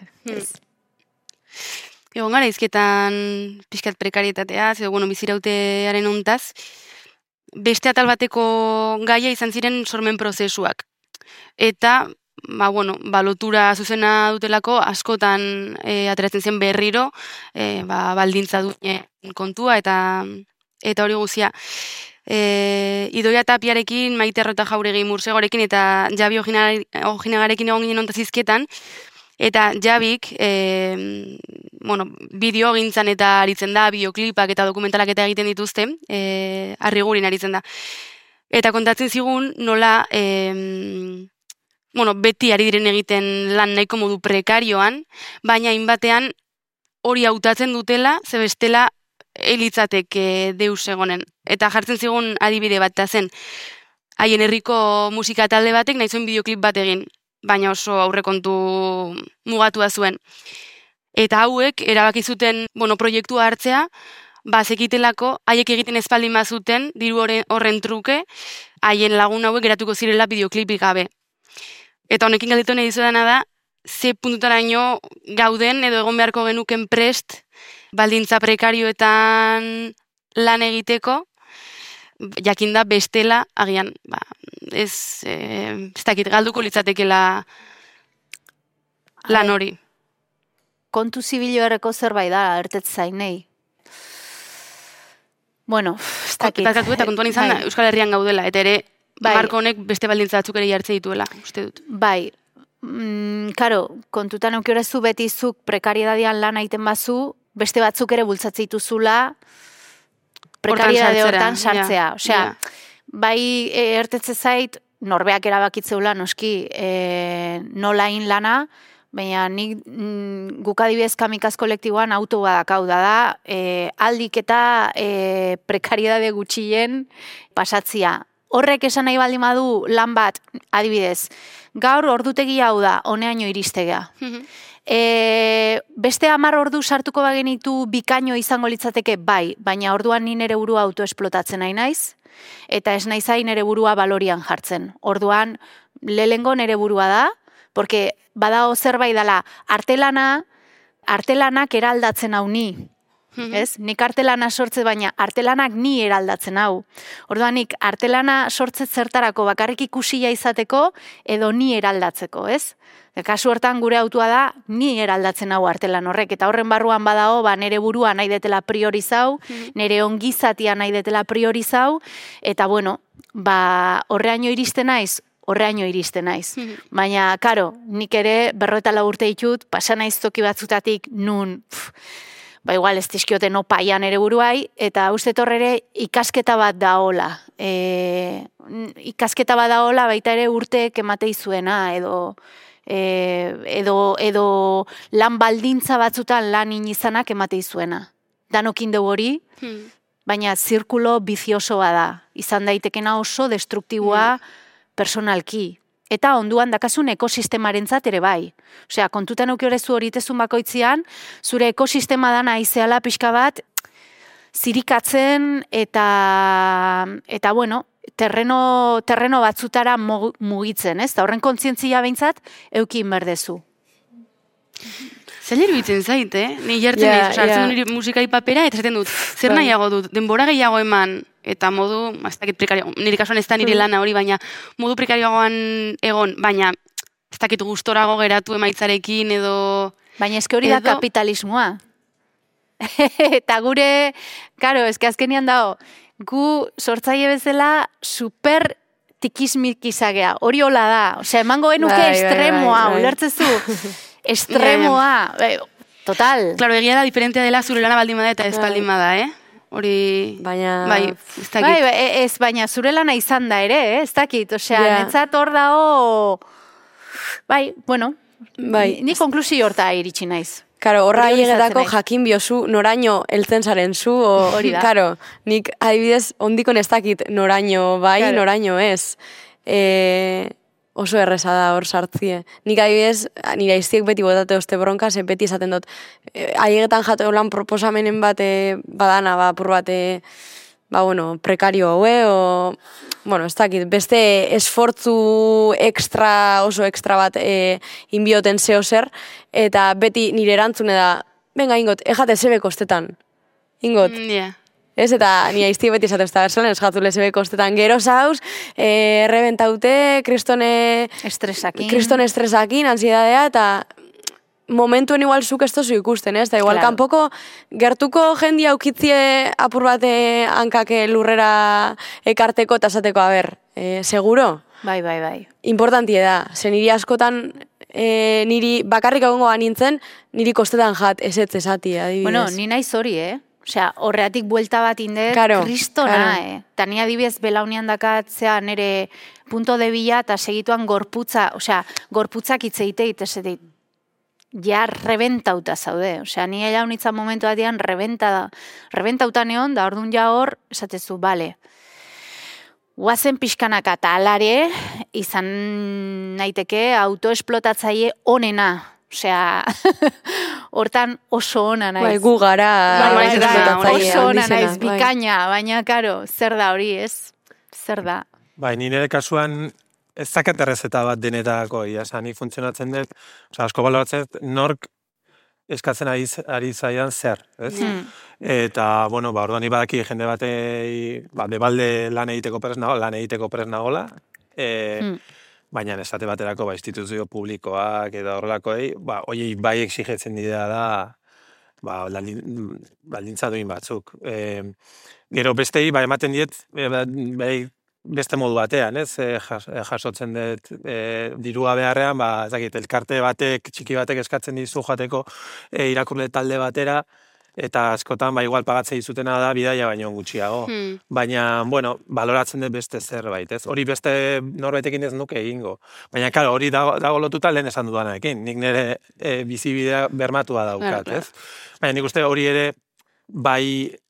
Egon gara izketan pixkat prekarietatea, edo bueno, bizirautearen hontaz, beste atal bateko gaia izan ziren sormen prozesuak. Eta, ba, bueno, ba, lotura zuzena dutelako, askotan e, ateratzen zen berriro, e, ba, baldintza duen kontua, eta eta hori guzia. E, Idoia Tapiarekin, Maite Arrota Jauregi Mursegorekin, eta Javi Ojinagarekin egon ginen ontazizketan, eta Javik, e, bueno, bideo gintzan eta aritzen da, bideoklipak eta dokumentalak eta egiten dituzte, e, Arrigurin aritzen da. Eta kontatzen zigun nola, e, bueno, beti ari diren egiten lan nahiko modu prekarioan, baina hainbatean hori hautatzen dutela, ze bestela elitzateke deus egonen. Eta jartzen zigun adibide bat eta zen, haien herriko musika talde batek nahi zuen bideoklip bat egin, baina oso aurrekontu mugatua zuen. Eta hauek erabaki zuten, bueno, proiektua hartzea, ba, zekitelako, haiek egiten espaldin bazuten, diru horren truke, haien lagun hauek geratuko zirela bideoklipik gabe. Eta honekin galdetu nahi dizudana da, ze puntutaraino gauden edo egon beharko genuken prest, baldintza prekarioetan lan egiteko, jakinda bestela, agian, ba, ez, e, ez dakit, galduko litzatekela lan hori. Kontu zibilo erreko zerbait da, ertet zainei. Bueno, ez dakit. Bakatu eta kontuan izan da, Euskal Herrian gaudela, eta ere, bai. Marko honek beste baldintza batzuk ere jartze dituela, uste dut. Bai, mm, karo, kontutan eukiorezu beti zuk prekariedadian lan aiten bazu, beste batzuk ere bultzatzen dituzula prekariedade hortan sartzea. Ja, Osea, ja. bai e, ertetze zait, norbeak erabakitzeula noski e, nola in lana, baina nik mm, guk adibidez kamikaz kolektiboan auto badakau da da, e, aldik eta e, prekariedade gutxien pasatzia. Horrek esan nahi baldin badu lan bat, adibidez, gaur ordutegi hau da, honeaino iristegea. E, beste hamar ordu sartuko bagenitu bikaino izango litzateke bai, baina orduan ni nere burua autoesplotatzen nahi naiz, eta ez naiz hain nere burua balorian jartzen. Orduan, lehengo nere burua da, porque badao zerbait dela artelana, artelanak eraldatzen hau ni. Ez? Nik artelana sortze baina artelanak ni eraldatzen hau. Orduan nik artelana sortze zertarako bakarrik ikusia izateko edo ni eraldatzeko, ez? E, kasu hortan gure autua da ni eraldatzen hau artelan horrek, eta horren barruan badao, ba, nere burua nahi detela priorizau, mm-hmm. nere ongizatia nahi detela priorizau, eta bueno, ba, horreaino iristen naiz, horreaino iristen naiz. Mm-hmm. Baina, karo, nik ere berroeta urte ditut, pasa naiz toki batzutatik nun, pff, ba igual ez dizkiote no paian ere buruai, eta uste torrere ikasketa bat da hola. E, ikasketa bat da hola baita ere urte kematei zuena, edo, e, edo, edo lan baldintza batzutan lan inizanak ematei zuena. Danokin dugu hori, hmm. baina zirkulo bizioso bada. Izan daitekena oso destruktiboa hmm. personalki. Eta onduan dakasun ekosistemarentzat ere bai. Osea, kontutan eukiorezu horitezun bakoitzian, zure ekosistema dana aizeala pixka bat, zirikatzen eta, eta bueno, terreno, terreno batzutara mugitzen, ez? Da horren kontzientzia behintzat, eukin berdezu. Zaila iruditzen zait, eh? Ni jartzen yeah, naiz, hartzen yeah. du nire musikai papera, eta zaten dut, zer nahiago dut, denbora gehiago eman, eta modu, ez dakit prekario, nire kasuan ez da nire lana hori, baina modu prekarioagoan egon, baina ez dakit gustorago geratu emaitzarekin edo... Baina eske hori edo... da kapitalismoa. Eta gure, karo, eske azkenian dago, gu sortzaile bezala super tikismikizagea, hori hola da, osea, emango genuke bai, estremoa, bai, bai, ulertzezu, estremoa, bai, total. Claro, egia da diferentea dela zure lana baldin bada eta ez baldin bada, eh? Hori, baina... bai, ez dakit. Bai, ez, baina zure lana izan da ere, eh? Ez dakit, osea, yeah. netzat hor dao, bai, bueno, bai. Ni konklusio horta iritsi naiz. Karo, horra hiegetako jakin biozu noraino eltzen zaren zu, hori da. Karo, nik adibidez ondikon ez dakit noraino bai, claro. noraino ez. E, oso erreza da hor sartzie. Nik adibidez, nire aiztiek beti botate oste bronka, ze beti esaten dut, e, haiegetan jate lan proposamenen bate badana, ba, pur bate, ba, bueno, prekario haue, o... Bueno, ez dakit, beste esfortzu ekstra, oso ekstra bat e, inbioten zeo zer, eta beti nire erantzune da, venga, ingot, ejate zebe kostetan. Ingot, mm, yeah. Ez, eta ni aizti beti esatu ez da berzolen, esgatu lezebe kostetan gero zauz, e, errebentaute, kristone... Estresakin. Kristone estresakin, ansiedadea, eta momentuen igual zuk ez tozu ikusten, ez? Da igual Claro. kanpoko gertuko jendi aukitzie apur bate hankake lurrera ekarteko eta esateko, a ber, e, seguro? Bai, bai, bai. Importantie da, ze niri askotan e, niri bakarrik egongo nintzen, niri kostetan jat, ez ez esati, adibidez. Bueno, ni naiz hori, eh? Osea, horreatik buelta bat indet, Claro, kristona, claro. eh? Ta ni adibidez belaunian dakatzea nere punto de bila eta segituan gorputza, osea, gorputzak itzeite itezete, ja rebentauta zaude. Osea, ni ella unitza momentu batean rebenta, rebentauta neon, da orduan ja hor, esatezu, bale, guazen pixkanaka eta alare, izan naiteke autoesplotatzaile onena. Osea, hortan oso ona naiz. Bai, gu gara... Bai, bai, ez da, esplotatzaile oso ona handizena, naiz, bai. bikaina, baina, karo, zer da hori, ez? Zer da? Bai, ni nire kasuan ez zaket errezeta bat denetako, ia, esan, ni funtzionatzen dut, oza, asko baloratzen dut, nork eskatzen ari, ari zaidan zer, ez? Hmm. Eta, bueno, ba, orduan badaki jende batei, ba, bebalde lan egiteko prez nago, lan egiteko prez nagola, e, Hmm. baina esate baterako, ba, instituzio publikoak eta horrelakoei, ba, oiei bai exigetzen dira da, ba, baldin- baldintza duin batzuk. E, gero bestei, ba, ematen diet, e, ba, bai, beste modu batean, ez? E, jas, e, jasotzen dut e, dirua beharrean, ba, ez dakit, elkarte batek, txiki batek eskatzen dizu joateko e, irakurle talde batera, eta askotan, ba, igual pagatzea dizutena da bidaia baino gutxiago. Hmm. Baina, bueno, baloratzen dut beste zerbait, ez? Hori beste norbaitekin ez nuke egingo. Baina, karo, hori dago, dago lotuta lehen esan dudanarekin. Nik nire e, bizibidea bermatua daukat, Claro, claro. ez? Baina nik uste hori ere bai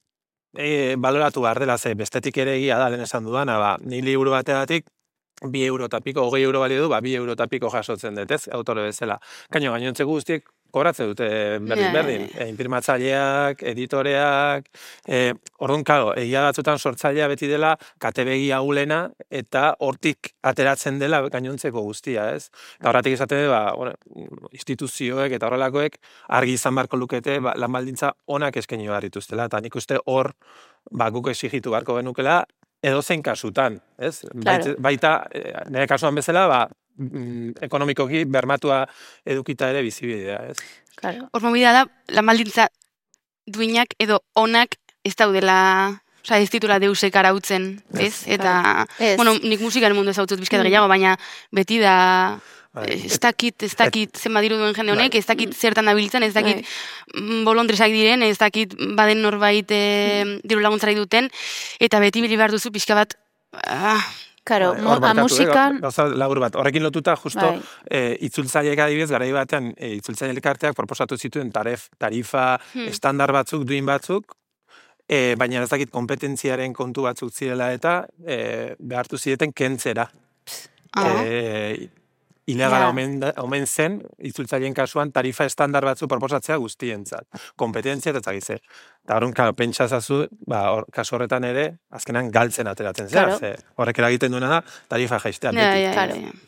e, baloratu behar dela, ze bestetik ere egia da lehen esan dudana, ba, ni liburu bategatik bi euro eta piko, hogei euro balio du, ba, bi euro eta piko jasotzen dut, ez? Autore bezala. Kaino, gainontze guztiek kobratzen dute berdin, Ja, ja, berdin. ja. E, inprimatzaileak, editoreak, e, orduan, karo, egia batzutan sortzailea beti dela katebegi ahulena eta hortik ateratzen dela gainontzeko guztia, ez? Eta horretik esaten dut, ba, bueno, instituzioek eta horrelakoek argi izan beharko lukete ba, lan baldintza onak eskaini behar dituztela, eta nik uste hor ba, guk exigitu beharko genukela edozein kasutan, ez? Claro. Baita, baita eh, nire kasuan bezala, ba, mm, ekonomikoki bermatua edukita ere bizibidea, ez? Claro. Hor mobida da, lan baldintza duinak edo onak ez daudela, osea, ez ditula deusek arautzen, ez? Eta, Ez. bueno, nik musikaren mundu ezautzut bizkat gehiago, baina beti da, Bai. ez dakit, ez dakit zenbat diru duen jende honek, ez dakit zertan dabiltzen, ez dakit mm, bolondresak diren, ez dakit baden norbait e, diru laguntzari duten, eta beti bili behar duzu pixka bat, ah, Karo, Bai, mo, hor a barkatu, musikan... eh, gauza labur bat. Horrekin lotuta, justo, Bai. eh, itzultzaileek adibidez, garai batean, eh, itzultzaile elkarteak proposatu zituen taref, tarifa, Hmm. estandar batzuk, duin batzuk, eh, baina ez dakit kompetentziaren kontu batzuk zirela eta eh, behartu zieten kentzera. ah, Eh, ilegala Ja. omen, da- omen zen, itzultzaileen kasuan, tarifa estandar batzu proposatzea guztientzat. Kompetentzia eta zagize. Eta horren, claro, pentsa zazu, ba, hor, kasu horretan ere, azkenan galtzen ateratzen zea. Claro. Ze, horrek eragiten duena da, tarifa jaistea. ja, beti. ja, Claro. ja, ja.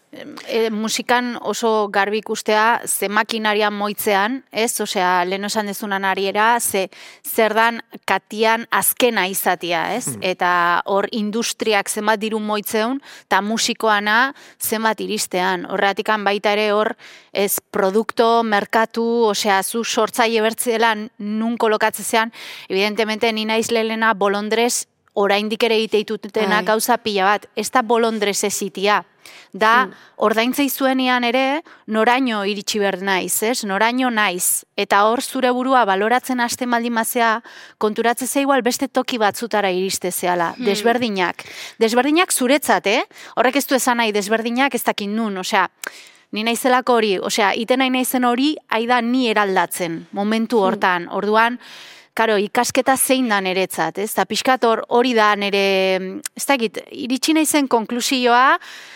E, musikan oso garbi ikustea ze makinaria moitzean, ez? Osea, lehen esan dezunan ariera, ze zer dan katian azkena izatia, ez? Eta hor industriak zenbat diru moitzeun, eta musikoana zenbat iristean. Horretikan baita ere hor, ez produkto, merkatu, osea, zu sortzaile bertzela nun kolokatzean, evidentemente ni naiz lehena bolondrez oraindik ere egiteitutenak Ai. gauza pila bat, ez da bolondrez ezitia. Da, ordaintzei zuenean ere, noraino iritsi behar naiz, ez? Noraino naiz. Eta hor zure burua baloratzen hasten baldin mazea, konturatze ze igual beste toki batzutara iriste zehala. Desberdinak. Desberdinak zuretzat, eh? Horrek ez du esan nahi, desberdinak ez dakin nun, osea, ni naizelako hori, osea, iten nahi naizen hori, aida ni eraldatzen, momentu hortan. Orduan, karo, ikasketa zein da niretzat, ez? Eta pixkat hor hori da nire, ez dakit, iritsi naizen konklusioa,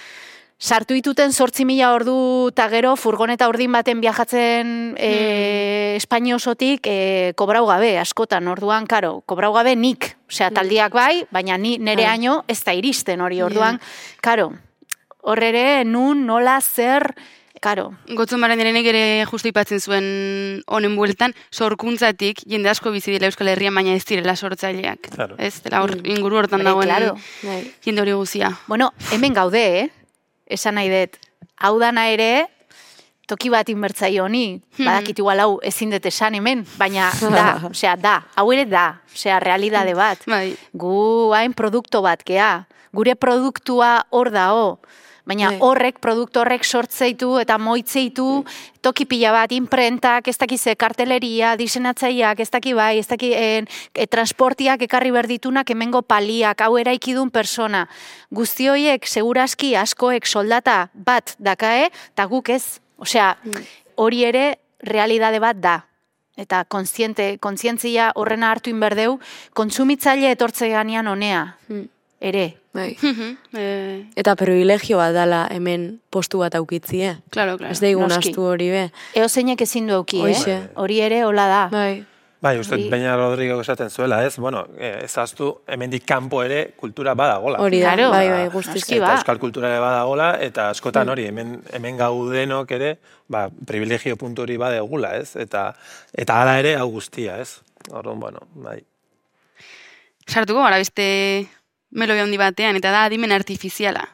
sartu dituten zortzi mila ordu eta gero furgoneta urdin baten viajatzen e, Espainia osotik e, kobrau gabe, askotan, orduan, karo, kobrau gabe nik, osea, taldiak bai, baina ni nere aino ez da iristen hori, orduan, karo, hor ere, nun, nola, zer, karo. Gotzon Barandiarenek ere justu ipatzen zuen honen bueltan, sorkuntzatik jende asko bizi dira Euskal Herrian, baina ez direla sortzaileak. Claro. Ez, dela hor, inguru hortan Bai, dagoen claro. jende hori guzia. Bueno, hemen gaude, eh? Esan nahi dut. Hau dana ere, toki bat inbertzaio honi, badakit igual hau ezin dut esan hemen, baina da, osea, da, hau ere da, osea, realidade bat. Bai. Gu hain produkto bat, gea, gure produktua hor dao, baina Bai. horrek, produktu horrek sortzeitu eta moitzeitu, toki pila bat, imprentak, ez dakize, karteleria, diseinatzaileak, ez daki bai, ez daki en, e, transportiak ekarri berditunak hemengo paliak, hau eraikidun persona. Guzti horiek, seguraski askoek soldata bat dakae, eta guk ez. Osea, hori ere realidade bat da. Eta kontziente, kontzientzia horrena hartu inberdeu, kontsumitzaile etortze ganean honea. Ere. Bai. eh, Eta privilegio bat dala hemen postu bat aukitzie. claro, claro. Ez daigun Noski. astu hori be. Eo zeinek ezin du auki, Hoixe. eh? Hori ere hola da. Bai. Bai, uste, Hori- Beña Rodrigo esaten zuela, ez? Bueno, eh, ezaztu, hemendik kanpo ere kultura badagola. Hori da, Claro. bai, bai, guztiz. Noski. Eta ba. euskal kultura ere badagola, eta askotan hori, hemen, hemen gaudenok ere, ba, privilegio puntu hori badegula, ez? Eta, eta hala ere hau guztia, ez? Orduan, bueno, bai. Sartuko gara beste melodia handi batean, eta da adimen artifiziala.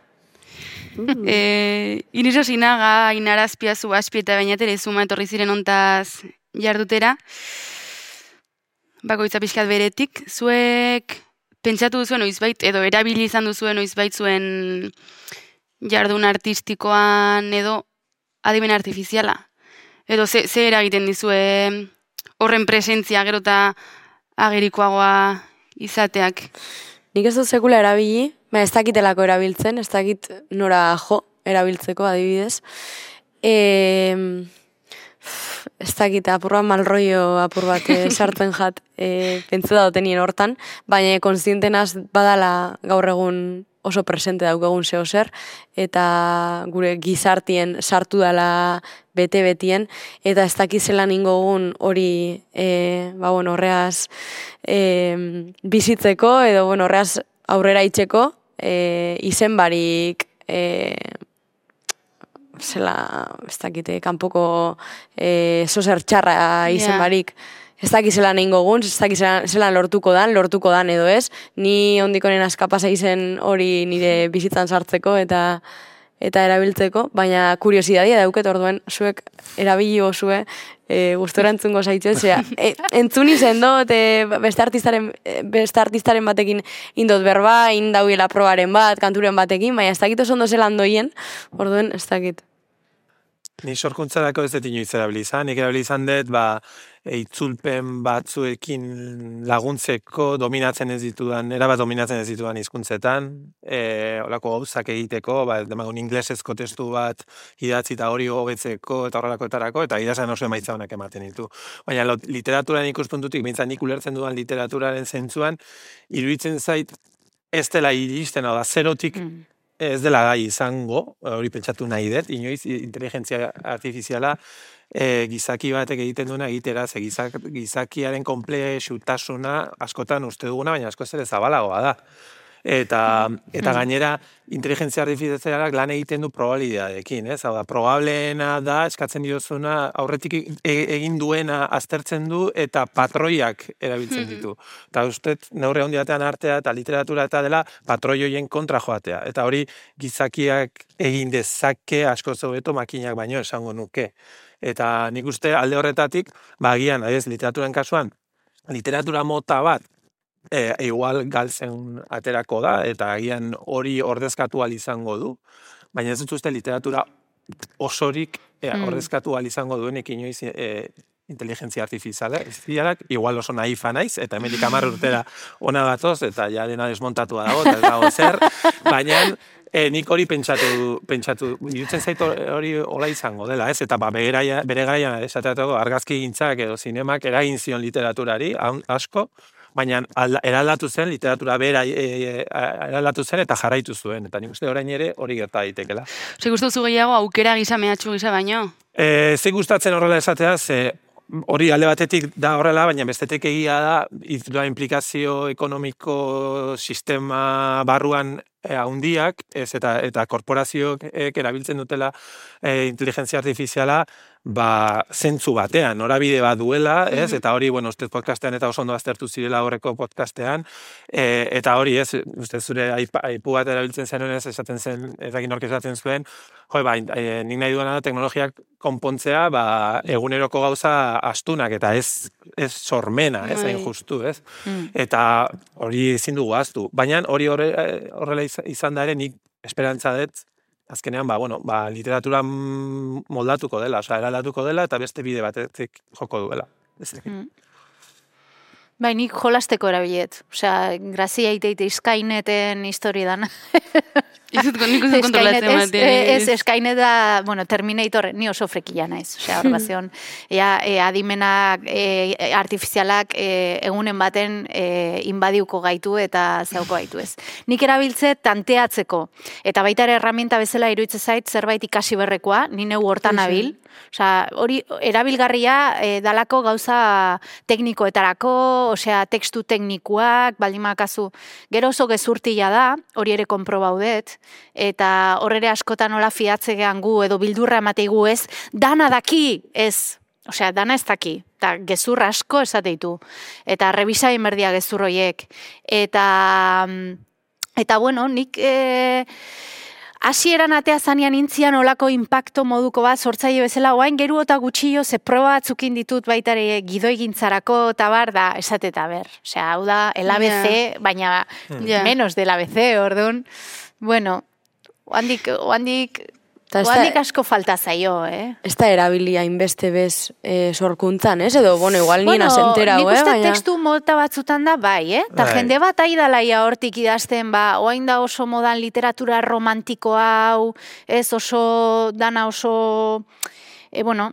Eh, Iniso Sinaga, Ainara Azpiazu, Azpi eta Bainatere Zuma etorri ziren hontaz jardutera. Bakoitza pixkat beretik, zuek pentsatu duzuen oizbait, edo erabili izan duzuen oizbait zuen jardun artistikoan edo adimen artifiziala. Edo ze, ze eragiten dizue horren presentzia gero eta agerikoagoa izateak. Nik ez dut sekula erabili, ba, ez dakitelako erabiltzen, ez dakit nora jo erabiltzeko adibidez. E, ez dakit apur bat malroio apur bat eh, sartzen jat e, pentsu da dotenien hortan, baina konstientenaz badala gaur egun oso presente daukagun zeo zer, eta gure gizartien sartu dala bete-betien, eta ez dakizelan ingogun hori, e, ba, bueno, horreaz e, bizitzeko, edo, bueno, horreaz aurrera itxeko, e, izen barik, e, zela, ez dakite, kanpoko e, zozer txarra izen Ja. barik, ez dakizela nein gogun, ez dakizela zelan lortuko dan, lortuko dan edo ez, ni ondikonen askapasa izen hori nire bizitzan sartzeko eta eta erabiltzeko, baina kuriosidadia dauket orduen, zuek erabili zue, e, gustora entzungo zaitzen, zera, e, entzun izen dut, e, beste artistaren, e, beste artistaren batekin indot berba, indauiela probaren bat, kanturen batekin, baina ez dakit oso ondo zelan doien, orduen ez dakit. Ni sorkuntzarako ez dut inoiz erabilizan, nik erabilizan dut, ba, e, itzulpen batzuekin laguntzeko dominatzen ez ditudan, erabat dominatzen ez ditudan hizkuntzetan, e, olako gauzak egiteko, ba, demagun inglesezko testu bat idatzi eta hori hobetzeko eta horrelakoetarako, eta idazan oso emaitza honak ematen ditu. Baina lo, literaturaren ikuspuntutik, behintzat nik ulertzen dudan literaturaren zentzuan, iruditzen zait ez dela iristen, hau da, zerotik ez dela gai izango, hori pentsatu nahi dut, inoiz inteligentzia artifiziala e, gizaki batek egiten duena egitera, ze gizak, gizakiaren konplexutasuna askotan uste duguna, baina askoz ere zabalagoa da. Eta, eta gainera, inteligentzia artifizialak lan egiten du probabilidadekin, ez? Hau da, probableena da, eskatzen diozuna, aurretik e, egin duena aztertzen du, eta patroiak erabiltzen ditu. Eta uste, neurre handi batean artea eta literatura eta dela, patroioien kontra joatea. Eta hori, gizakiak egin dezake asko hobeto makinak baino esango nuke. Eta nik uste alde horretatik, ba, agian, ez, literaturan kasuan, literatura mota bat, E, igual galtzen aterako da, eta agian hori ordezkatu ahal izango du, baina ez dut uste literatura osorik e, ordezkatu ahal izango duenik inoiz e, inteligentzia artifizialak, igual oso naifa naiz, eta hemendik hamar urtera ona gatoz, eta ja dena desmontatua dago, eta ez dago zer, baina e, nik hori pentsatu, pentsatu, irutzen zait hori hola izango dela, ez? Eta ba, bere garaian esateatako argazki gintzak edo zinemak eragin zion literaturari, asko, baina eraldatu zen, literatura bera e, e, eraldatu zen eta jarraitu zuen. Eta nik uste orain ere hori gerta daitekela. Zer guztu gehiago aukera gisa mehatxu gisa baino? E, Zer gustatzen horrela esatea, ze hori alde batetik da horrela, baina bestetik egia da, da implikazio ekonomiko sistema barruan e, handiak, ez eta eta korporazioek erabiltzen dutela e, inteligentzia artifiziala ba, zentzu batean, norabide bat duela, ez? Mm-hmm. Eta hori, bueno, ustez podcastean eta oso ondo aztertu zirela horreko podcastean, e, eta hori, ez, ustez zure aipu, aipu bat erabiltzen zenuen, ez, esaten zen, ezakin nork esaten zuen, jo, ba, e, nik nahi duena da teknologiak konpontzea, ba, eguneroko gauza astunak, eta ez, ez sormena, ez, hain justu, ez? Mm. Eta hori ezin dugu ahaztu. Baina hori horrela izan da ere, nik esperantza dut, azkenean, ba, bueno, ba, literatura moldatuko dela, osea, eraldatuko dela, eta beste bide batetik joko duela. Mm. Bai, nik jolasteko erabilet. Osea, grazia iteite Skyneten histori dana. Izut, nik uzut kontrolatzen batean. Ez, ez, Skynet da, bueno, Terminator, ni oso frekila naiz. Osea, hor bazion, ea, e, adimenak, e, artifizialak e, egunen baten e, inbadiuko gaitu eta zeuko gaitu ez. Nik erabiltze tanteatzeko. Eta baita ere herramienta bezala iruditzen zait zerbait ikasi berrekoa, ni neu hortan nabil. Osea, hori erabilgarria e, dalako gauza teknikoetarako, osea, tekstu teknikuak, baldin makazu, gero oso gezurtila da, hori ere konprobaudet, eta horrere askotan nola fiatzegean gu, edo bildurra emateigu ez, dana daki, ez, osea, dana ez daki, eta gezur asko esateitu, eta rebisain berdia gezur horiek, eta, eta bueno, nik... E, hasieran atea zanean intzian olako impacto moduko bat sortzaile bezala, oain geru eta gutxillo ze proba batzukin ditut baitare gidoi gintzarako eta bar da, esateta ber. Osea, hau da, el A B C, yeah. baina yeah. menos del A B C, orduan. Bueno, oandik, oandik, oandik asko falta zaio, eh? Ez da erabilia inbeste bez eh, sorkuntzan, ez? Edo, bueno, igual bueno, nina zenterau, eh? Nik uste baina... tekstu molta batzutan da, bai, eh? Ta jende bat aidalaia hortik idazten, ba, oain da oso modan literatura romantiko hau, ez oso, dana oso, e, bueno,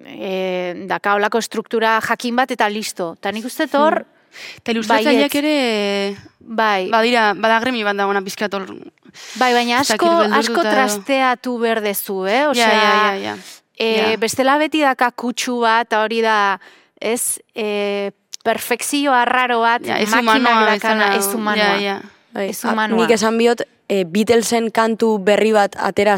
e, daka olako struktura jakin bat eta listo. Ta nik uste tor... Hmm. Eta ilustratzaileak ere, bai. badira, badagremi bat dagoena pizkator. Bai, baina asko, asko trasteatu berdezu, eh? Osea, ja, ja, ja, ja. E, ja. Bestela beti daka kutsu bat, hori da, ez, e, perfekzio arraro bat, ja, makinak dakana, ez humanoa. Ja, ja. Ez humanoa. Nik esan biot, e, Beatlesen kantu berri bat atera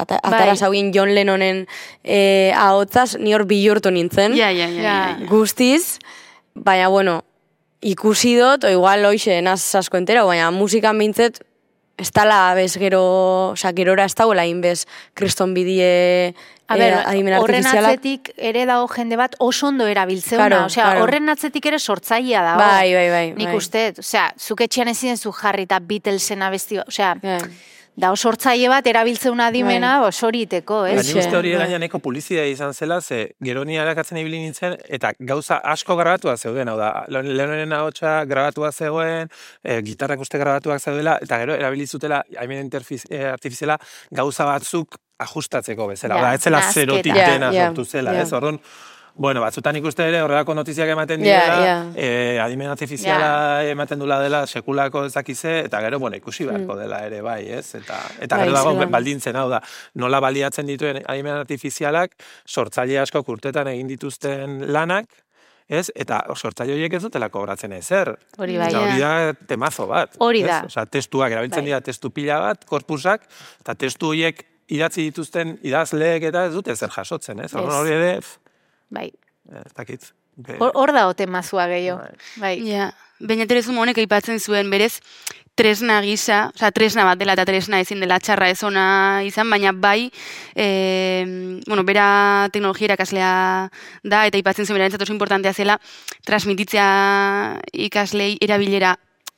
zauin John Lennonen e, ahotzaz, ni hor bihurtu nintzen. Ja, ja, ja, ja, ja. Guztiz, baina, bueno, ikusi dut, o igual hoxe naz asko entera, baina musikan bintzet, ez tala bez gero, oza, gerora ez dagoela inbez kriston bidie A ber, horren atzetik ere dago jende bat oso ondo erabiltzeuna, claro, osea, claro. Horren atzetik ere sortzailea dago. Bai, bai, bai. Nik bai. uste, osea, zuk etxean ezin zu jarri eta Beatlesen abesti, osea, yeah. Da sortzaile bat erabiltzeuna adimena right. Osoriteko, ez? Ni uste hori gaina neko publizidea izan zela, ze gero ni arakatzen ibili nintzen, eta gauza asko grabatua zeuden, hau da, Lennonen ahotsa grabatua zegoen, e, gitarrak uste grabatuak zeudela, eta gero erabilizutela, haimen artifiziala, gauza batzuk ajustatzeko bezala, ja, da, ez zela zerotik yeah, dena yeah, sortu zela, yeah. Ez? Orduan, bueno, batzutan ikuste ere horrelako notiziak ematen dira, yeah, yeah. eh, adimen artifiziala yeah. ematen dula dela sekulako ezakize, eta gero, bueno, ikusi beharko mm. dela ere bai, ez? Eta, eta gero dago baldintzen, hau da, nola baliatzen dituen adimen artifizialak, sortzaile asko urtetan egin dituzten lanak, ez? Eta sortzaile horiek ez dutela kobratzen ezer. Hori bai, ja. Hori da temazo bat. Hori da. Osea, testuak, erabiltzen bai. Dira testu pila bat, korpusak, eta testu horiek idatzi dituzten idazleek eta ez dute zer jasotzen, ez? Hori ere... Bai. Ez dakit. Hor da ote mazua gehiago. Bai. Ja. Bainaterezu honek aipatzen zuen berez tresna gisa, oza, tresna bat dela eta tresna ezin dela txarra ez ona izan, baina bai, e, bueno, bera teknologia irakaslea da, eta aipatzen zuen bera entzat oso importantea zela, transmititzea ikaslei erabilera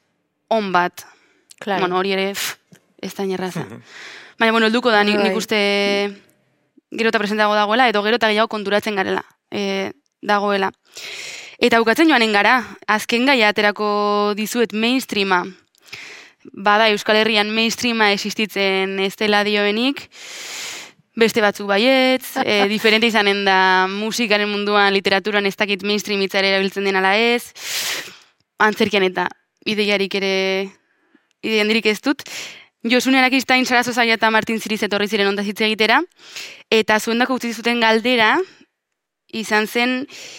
on bat. Claro. Bueno, hori ere, pff, ez da nierraza. Baina, bueno, elduko da, nik, nik uste gero eta presentago dagoela, edo gero eta gehiago konturatzen garela. E, dagoela. Eta bukatzen joanen gara, azken gaia aterako dizuet mainstreama. Bada Euskal Herrian mainstreama existitzen ez dela dioenik, beste batzuk baietz, e, diferente izanen da musikaren munduan, literaturan ez dakit mainstream hitzare erabiltzen den ala ez, antzerkian eta ideiarik ere, ideian dirik ez dut. Josune Arakistain, Sarazo Zaila eta Martin Ziriz etorri ziren ondaz hitz egitera, eta zuendako utzi zuten galdera, izan zen,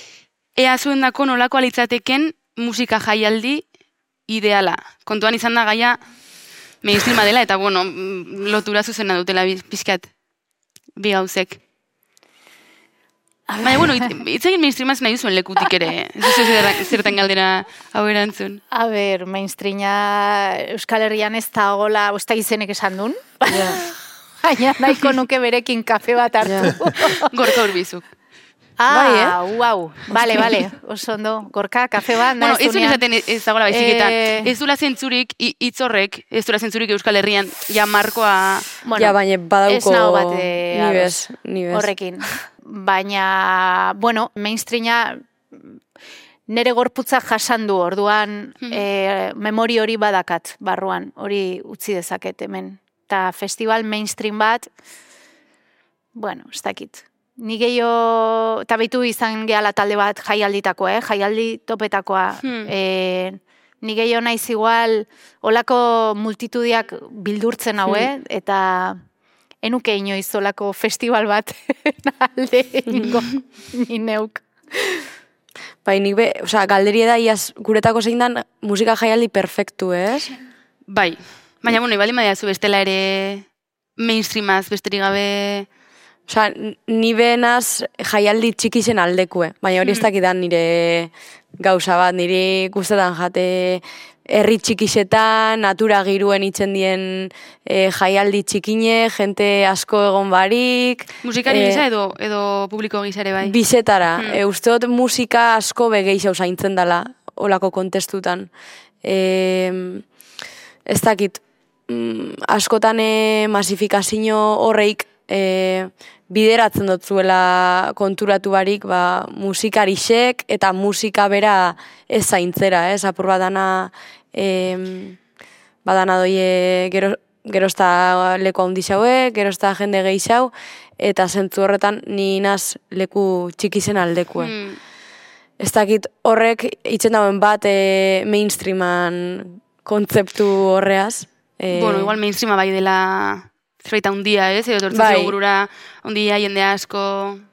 ea zuendako nolako alitzateken musika jaialdi ideala. Kontuan izan da gaia mainstreama dela, eta bueno, lotura zuzena dutela pixkat bi gauzek. Baina, bueno, hitz egin mainstreamaz nahi duzuen lekutik ere. Ez duzu zertan galdera hau erantzun. A ber, mainstreama Euskal Herrian ez da gola, ez da izenek esan duen. Baina nahiko nuke berekin kafe bat hartu. Gorka urbizuk. Ah, bai, eh? Uau, bale, bale, oso ondo. Gorka, kafe bat, bueno, ez duen esaten ez dagoela baiziketan. Eh... Ez dula zentzurik, hitz horrek, ez dula zentzurik Euskal Herrian, ja markoa... Bueno, ja, baina badauko... Ez nago bat, eh, nibez, nibez. Horrekin. Baina, bueno, mainstreama nere gorputza jasandu, orduan Hmm. eh, memori hori badakat, barruan, hori utzi dezaket hemen. Eta festival mainstream bat, bueno, ez dakit. Ni gehiago, eta behitu izan gehala talde bat jaialditakoa, eh? Jaialdi topetakoa. Hmm. Eh, ni gehiago naiz igual, olako multitudiak bildurtzen hau, eh? Eta enuke inoiz olako festival bat alde ingo, ni neuk. Bai, nik be, oza, galderie da, iaz, guretako zein dan musika jaialdi perfektu, ez? Bai, baina, bueno, ibali madiazu bestela ere mainstreamaz besterik gabe... Osa, ni benaz jaialdi txikizen aldekue, baina hori ez dakidan nire gauza bat, niri guztetan jate herri txikisetan, natura giruen itzen dien e, jaialdi txikine, jente asko egon barik. Musikari e, gisa edo, edo publiko gisa ere bai? Bizetara, Hmm. e, usteot musika asko begeixau zaintzen dela, olako kontestutan. E, ez dakit, mm, askotan e, masifikazio horreik e, bideratzen dut zuela konturatu barik, ba, musikarisek eta musika bera ez zaintzera, ez, apur badana, e, badana doie gero, gerozta leku handi xaue, gerozta jende gehi xau, eta zentzu horretan ni naz leku txikizen aldekue. Hmm. Ez dakit horrek itzen dauen bat e, mainstreaman kontzeptu horreaz. E, Bueno, igual mainstreama bai dela zerbait handia, ez? Edo tortzen Bai. zio burura handia, jende asko...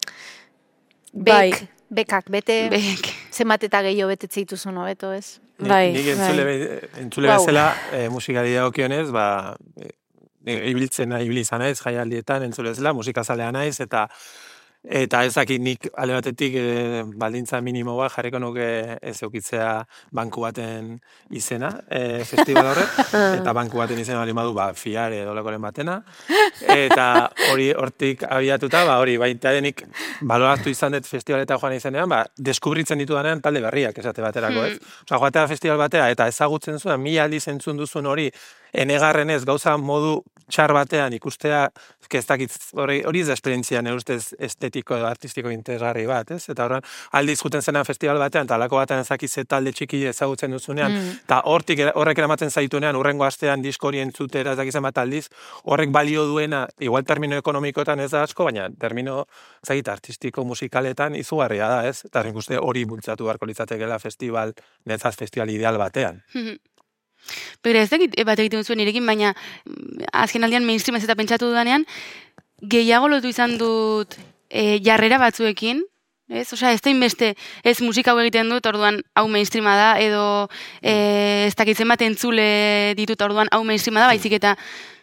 Bai. Bek, bekak, bete, Bek. zenbat eta gehiago betetze dituzun hobeto, ez? Ni- Bai, Nik entzule, bai. entzule Wow. bezala e, musikari dagokionez, ba, e, ibiltzen nahi ibilizan naiz, jaialdietan entzule bezala, musikazalea naiz, eta eta ez dakit nik alde batetik e, baldintza minimo bat jarriko nuke ez eukitzea banku baten izena, e, festival horrek, eta banku baten izena hori badu, ba, fiare edo lakoren batena, eta hori hortik abiatuta, ba, hori baita denik baloratu izan dut festivaleta joan izenean, ba, deskubritzen ditudanean talde berriak esate baterako, ez? Osa, joatea festival batera, eta ezagutzen zuen, mila aldiz entzun duzun hori, enegarren ez, gauza modu txar batean ikustea, ez dakit, hori, hori ez da esperientzia, nire ustez estetiko edo artistiko interesgarri bat, ez? Eta horren, aldiz juten zenan festival batean, eta alako batean ezakiz talde txiki ezagutzen duzunean, eta hortik horrek eramaten zaitunean, urrengo astean disko hori entzutera ezakizen bat aldiz, horrek balio duena, igual termino ekonomikoetan ez da asko, baina termino, ezagit, artistiko musikaletan izugarria da, ez? Eta nik uste hori bultzatu beharko litzatekeela festival, netzaz festival ideal batean. Pero ez dakit bat egiten zuen nirekin, baina mm, azken aldean mainstreamez eta pentsatu dudanean, gehiago lotu izan dut e, jarrera batzuekin, ez? Osea, ez da inbeste, ez musika hau egiten dut, orduan hau mainstreama da, edo e, ez dakitzen bat entzule ditut, orduan hau mainstreama da, baizik eta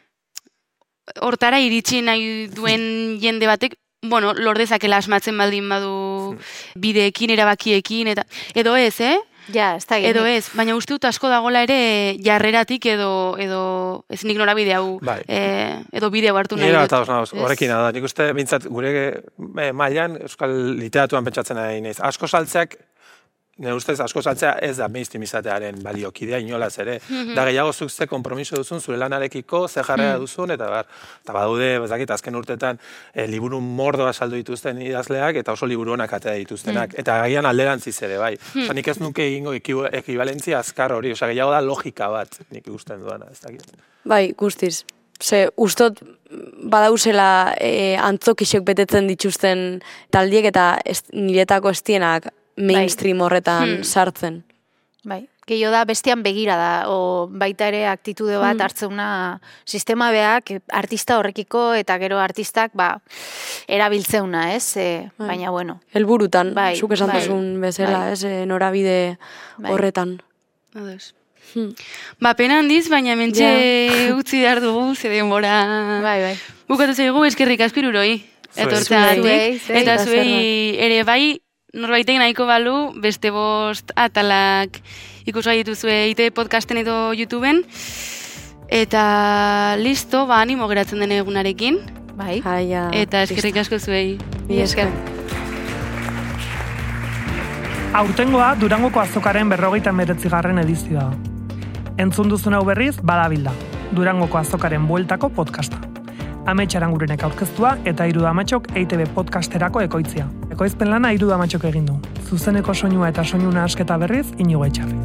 hortara iritsi nahi duen jende batek, bueno, lordezakela asmatzen baldin badu bideekin, erabakiekin, eta edo ez, eh? Ja, ez da Edo ez, baina uste dut asko dagola ere jarreratik edo, edo ez nik norabide hau, Bai. eh, edo bideo hartu nahi Nire dut. bat ados nagoz, Ez? horrekin da, nik uste bintzat gure e, mailan euskal literaturan pentsatzen nahi naiz. Asko saltzeak, nire ustez asko saltzea ez da mainstream izatearen baliokidea inolaz ere. Da gehiago zuk ze konpromiso duzun zure lanarekiko, ze jarrera duzun, eta bar, eta badaude, bezakit, azken urtetan e, liburu mordoa saldu dituzten idazleak, eta oso liburu honak atea dituztenak. Eta agian alderantziz ere, bai. Osa, nik ez nuke egingo ekibu- ekibalentzia azkar hori, osa, gehiago da logika bat, nik ikusten duana, ez dakit. Bai, guztiz. Ze, ustot badauzela e, antzokixek betetzen dituzten taldiek eta ez, niretako estienak mainstream horretan sartzen. Bai, gehiago da bestean begira da, o baita ere aktitude bat hartzeuna sistema beak artista horrekiko eta gero artistak ba, erabiltzeuna, ez? E, baina bueno. Helburutan, Bai, zuk esan bai, duzun bezala, bai. ez, e, norabide Bai. horretan. Ados. Hmm. Ba, pena handiz, baina mentxe Ja. utzi behar dugu, ze denbora... Bai, bai. Bukatu zaigu eskerrik aspiruroi. Zuei. Etortzeagatik. Zuei, zuei. Eta Eta zuei ere bai, norbaitek nahiko balu, beste bost atalak ikusgai dituzue ite podcasten edo YouTubeen. Eta listo, ba, animo geratzen den egunarekin. Bai. Aia, Eta eskerrik asko zuei. Mila esker. Aurtengoa Durangoko azokaren berrogeita hemeretzigarren edizioa. Entzun duzun hau berriz, badabilda. Durangoko azokaren bueltako podcasta. Amets Arangurenek aurkeztua eta Hiru Damatxok E I Te Be podcasterako ekoitzia. Ekoizpen lana Hiru Damatxok egin du. Zuzeneko soinua eta soinu nahasketa berriz Inigo Etxarri.